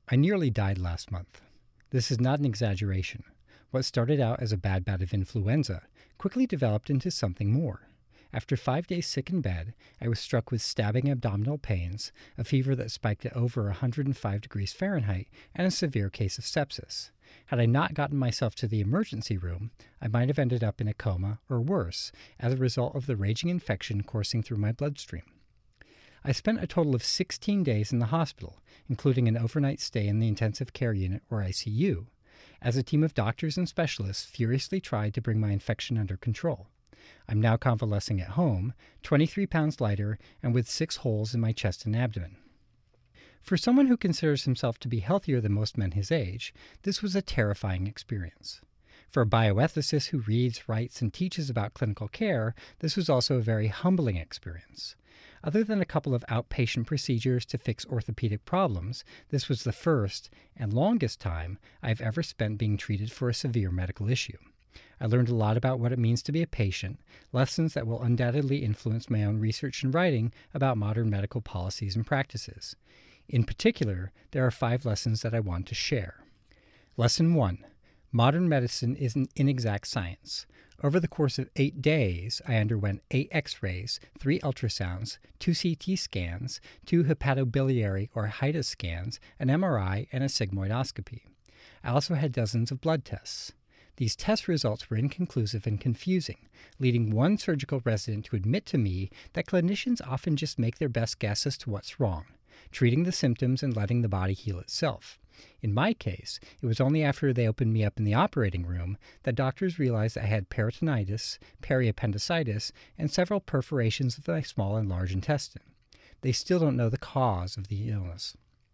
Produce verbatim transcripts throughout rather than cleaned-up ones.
I nearly died last month. This is not an exaggeration. What started out as a bad bout of influenza quickly developed into something more. After five days sick in bed, I was struck with stabbing abdominal pains, a fever that spiked at over one hundred five degrees Fahrenheit, and a severe case of sepsis. Had I not gotten myself to the emergency room, I might have ended up in a coma or worse as a result of the raging infection coursing through my bloodstream. I spent a total of sixteen days in the hospital, including an overnight stay in the intensive care unit, or I C U, as a team of doctors and specialists furiously tried to bring my infection under control. I'm now convalescing at home, twenty-three pounds lighter and with six holes in my chest and abdomen. For someone who considers himself to be healthier than most men his age, this was a terrifying experience. For a bioethicist who reads, writes, and teaches about clinical care, this was also a very humbling experience. Other than a couple of outpatient procedures to fix orthopedic problems, this was the first and longest time I've ever spent being treated for a severe medical issue. I learned a lot about what it means to be a patient, lessons that will undoubtedly influence my own research and writing about modern medical policies and practices. In particular, there are five lessons that I want to share. Lesson one. Modern medicine is an inexact science. Over the course of eight days, I underwent eight x-rays, three ultrasounds, two C T scans, two hepatobiliary or HIDA scans, an M R I, and a sigmoidoscopy. I also had dozens of blood tests. These test results were inconclusive and confusing, leading one surgical resident to admit to me that clinicians often just make their best guess as to what's wrong, treating the symptoms and letting the body heal itself. In my case, it was only after they opened me up in the operating room that doctors realized I had peritonitis, periappendicitis, and several perforations of my small and large intestine. They still don't know the cause of the illness.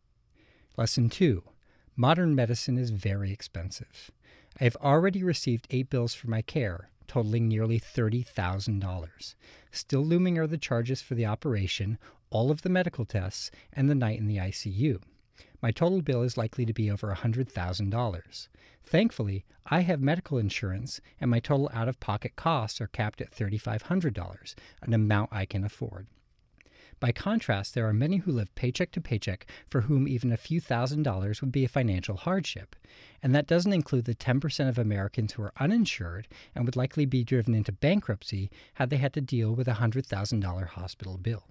Lesson two. Modern medicine is very expensive. I have already received eight bills for my care, totaling nearly thirty thousand dollars. Still looming are the charges for the operation, all of the medical tests, and the night in the I C U. My total bill is likely to be over one hundred thousand dollars. Thankfully, I have medical insurance, and my total out-of-pocket costs are capped at three thousand five hundred dollars, an amount I can afford. By contrast, there are many who live paycheck to paycheck for whom even a few thousand dollars would be a financial hardship. And that doesn't include the ten percent of Americans who are uninsured and would likely be driven into bankruptcy had they had to deal with a one hundred thousand dollars hospital bill.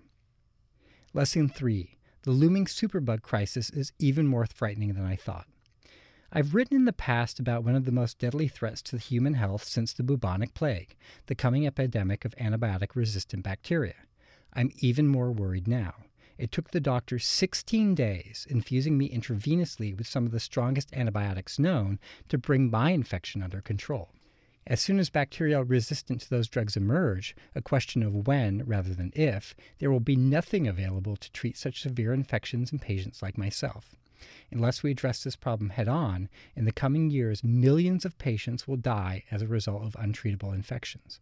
Lesson three. The looming superbug crisis is even more frightening than I thought. I've written in the past about one of the most deadly threats to human health since the bubonic plague, the coming epidemic of antibiotic-resistant bacteria. I'm even more worried now. It took the doctor sixteen days, infusing me intravenously with some of the strongest antibiotics known, to bring my infection under control. As soon as bacterial resistance to those drugs emerge, a question of when rather than if, there will be nothing available to treat such severe infections in patients like myself. Unless we address this problem head-on, in the coming years, millions of patients will die as a result of untreatable infections.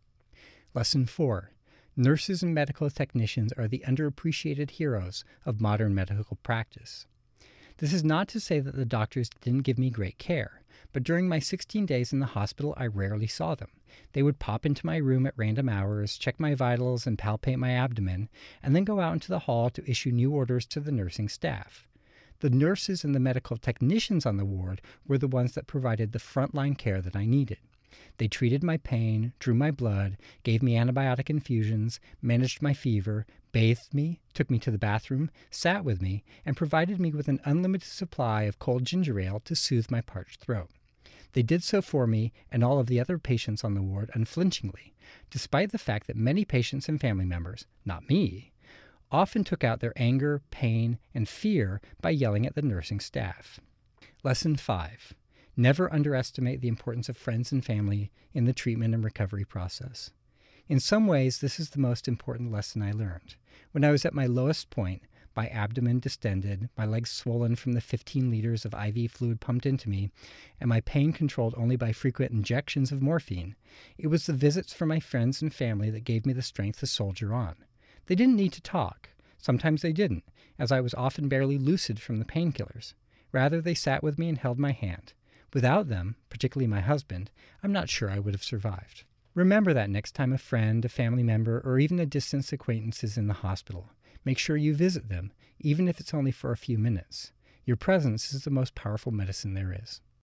Lesson four. Nurses and medical technicians are the underappreciated heroes of modern medical practice. This is not to say that the doctors didn't give me great care, but during my sixteen days in the hospital, I rarely saw them. They would pop into my room at random hours, check my vitals, and palpate my abdomen, and then go out into the hall to issue new orders to the nursing staff. The nurses and the medical technicians on the ward were the ones that provided the frontline care that I needed. They treated my pain, drew my blood, gave me antibiotic infusions, managed my fever, bathed me, took me to the bathroom, sat with me, and provided me with an unlimited supply of cold ginger ale to soothe my parched throat. They did so for me and all of the other patients on the ward unflinchingly, despite the fact that many patients and family members, not me, often took out their anger, pain, and fear by yelling at the nursing staff. Lesson five. Never underestimate the importance of friends and family in the treatment and recovery process. In some ways, this is the most important lesson I learned. When I was at my lowest point, my abdomen distended, my legs swollen from the fifteen liters of I V fluid pumped into me, and my pain controlled only by frequent injections of morphine, it was the visits from my friends and family that gave me the strength to soldier on. They didn't need to talk. Sometimes they didn't, as I was often barely lucid from the painkillers. Rather, they sat with me and held my hand. Without them, particularly my husband, I'm not sure I would have survived. Remember that next time a friend, a family member, or even a distant acquaintance is in the hospital. Make sure you visit them, even if it's only for a few minutes. Your presence is the most powerful medicine there is.